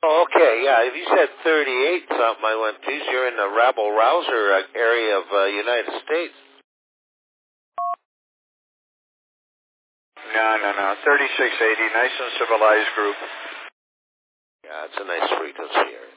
Oh, okay, yeah. If you said 38 something, I went, geez, you're in the rabble-rouser area of United States. No. 3680, nice and civilized group. Yeah, it's a nice frequency area.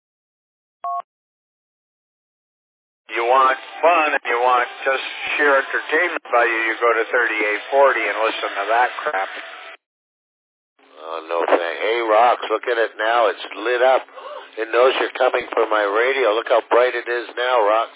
You want fun and you want just sheer entertainment value, you go to 3840 and listen to that crap. Oh, no thing. Hey, Rox, look at it now. It's lit up. It knows you're coming from my radio. Look how bright it is now, Rox.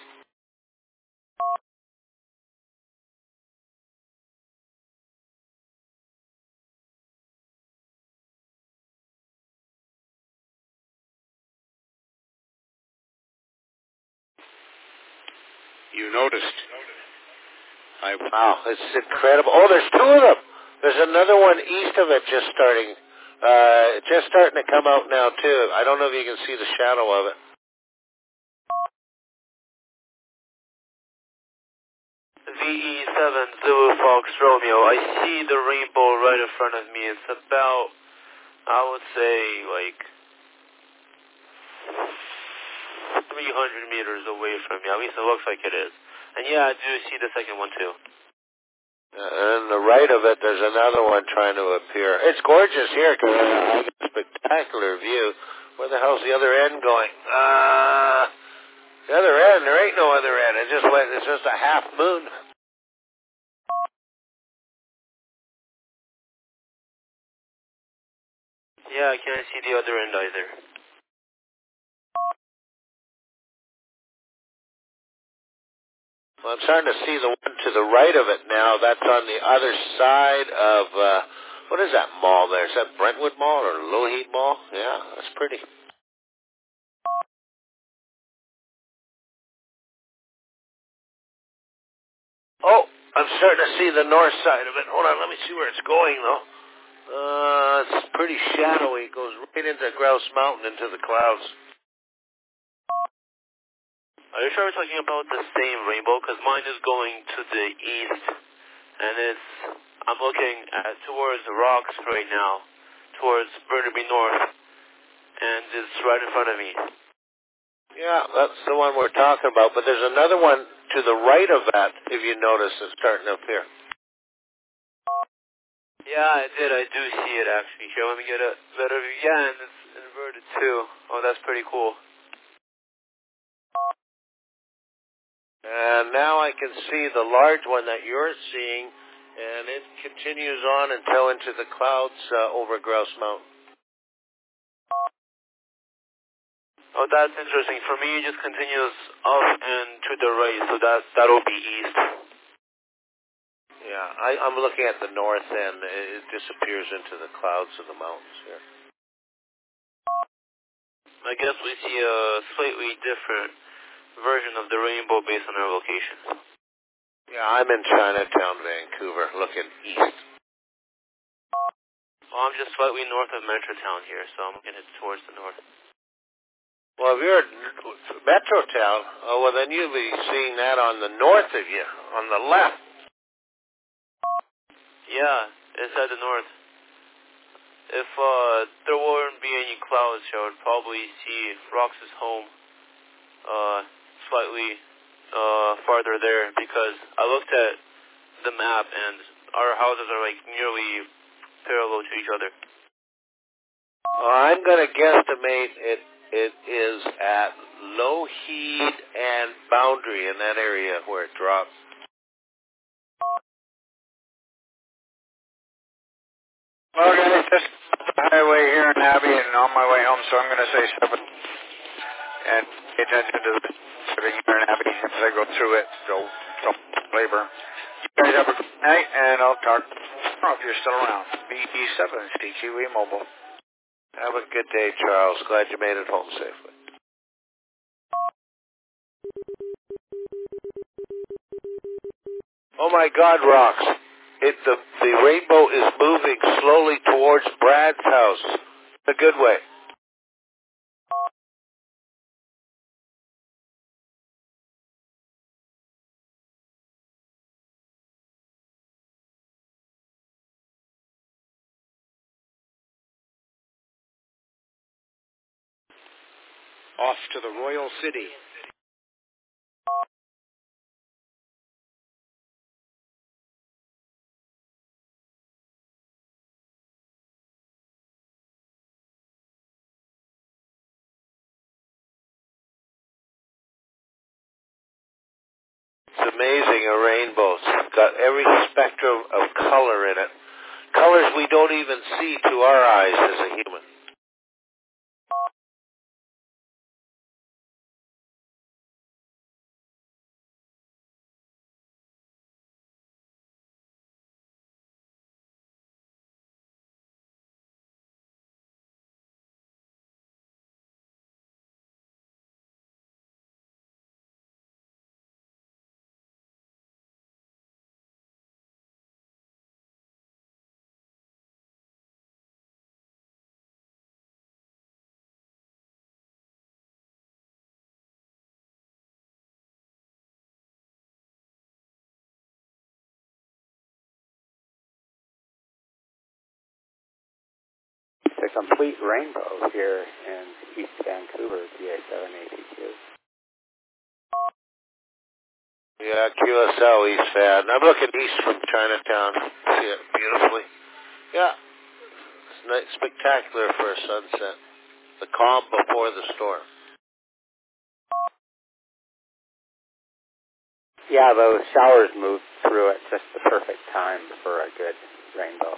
You noticed. Wow, it's incredible. Oh, there's two of them. There's another one east of it just starting to come out now, too. I don't know if you can see the shadow of it. VE7 Zulu Fox Romeo. I see the rainbow right in front of me. It's about, I would say, like 300 meters away from me. At least it looks like it is. And yeah, I do see the second one too. And on the right of it, there's another one trying to appear. It's gorgeous here because I got a spectacular view. Where the hell's the other end going? The other end, there ain't no other end. It's just a half moon. Yeah, I can't see the other end either. Well, I'm starting to see the one to the right of it now. That's on the other side of, what is that mall there? Is that Brentwood Mall or Lougheed Mall? Yeah, that's pretty. Oh, I'm starting to see the north side of it. Hold on, let me see where it's going, though. It's pretty shadowy. It goes right into Grouse Mountain, into the clouds. Are you sure we're talking about the same rainbow? Because mine is going to the east, and I'm looking towards the rocks right now, towards Burnaby North, and it's right in front of me. Yeah, that's the one we're talking about, but there's another one to the right of that, if you notice, it's starting up here. Yeah, I did. I do see it, actually. Here, let me get a better view. Yeah, and it's inverted, too. Oh, that's pretty cool. And now I can see the large one that you're seeing, and it continues on until into the clouds over Grouse Mountain. Oh, that's interesting. For me, it just continues up and to the right, so that'll be east. Yeah, I'm looking at the north end. It disappears into the clouds of the mountains here. I guess we see a slightly different version of the rainbow based on our location. Yeah, I'm in Chinatown, Vancouver, looking east. Well, I'm just slightly north of Metrotown here, so I'm looking towards the north. Well, if you're at Metrotown, well, then you'll be seeing that on the north of you, on the left. Yeah, it's at the north. If there wouldn't be any clouds, I would probably see Rox's home slightly farther there, because I looked at the map and our houses are like nearly parallel to each other. I'm going to guesstimate it is at Lougheed and Boundary in that area where it drops. Well, guys, just the highway here in Abbey and on my way home, so I'm going to say 7 and pay attention to the living here in Abbey as I go through it, so labor. You guys have a good night, and I'll talk tomorrow if you're still around. BE7, CTV Mobile. Have a good day, Charles. Glad you made it home safely. Oh, my God, Rox. The rainbow is moving slowly towards Brad's house. A good way. off to the Royal City. It's amazing, a rainbow. It's got every spectrum of color in it. Colors we don't even see to our eyes as a human. The complete rainbow here in East Vancouver, DA7APQ. Yeah, QSL East Van. I'm looking east from Chinatown. See it beautifully. Yeah, it's nice, spectacular for a sunset. The calm before the storm. Yeah, those showers move through at just the perfect time for a good rainbow.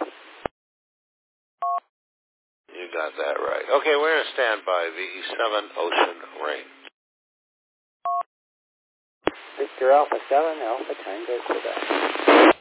You got that right. Okay, we're in standby. VE7 Ocean Rain. Victor Alpha 7, Alpha Tango Quebec.